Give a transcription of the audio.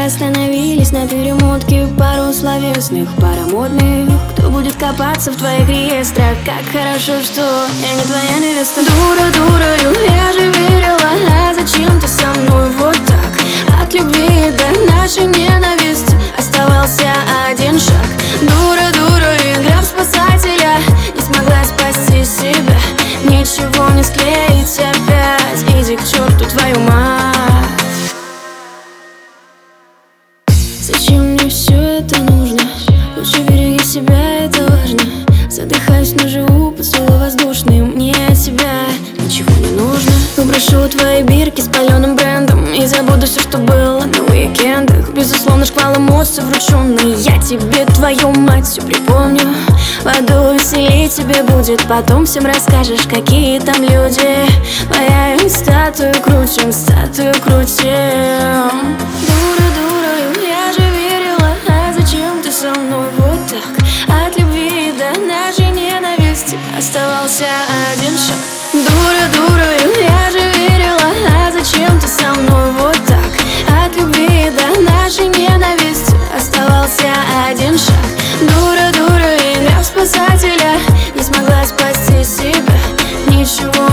остановились на перемотке. Пару словесных, пара модных. Кто будет копаться в твоих реестрах? Как хорошо, что я не твоя невеста. Дура, дурою, я же верила. А зачем ты со мной вот так? От любви до нашей ненависти оставался один шаг. Дура, дурою, игра в спасателя. Не смогла спасти себя. Ничего не склеить опять. Иди к черту твою мать. Зачем мне все это нужно? Лучше береги себя, это важно. Задыхаюсь, но живу поцелуй воздушный. Мне от тебя ничего не нужно. Выброшу твои бирки с паленым брендом и забуду все, что было на уикендах. Безусловно, шквал эмоций врученный. Я тебе, твою мать, все припомню. В аду веселей тебе будет. Потом всем расскажешь, какие там люди. Моя статую крутим, статую крутим. Дура, дурою, я же верила. А зачем ты со мной вот так? От любви до нашей ненависти оставался один шаг. Дура, дурою, я же верила. А зачем ты со мной вот так? От любви до нашей ненависти оставался один шаг. Дура, дура, игра в спасателя. Не смогла спасти себя. Ничего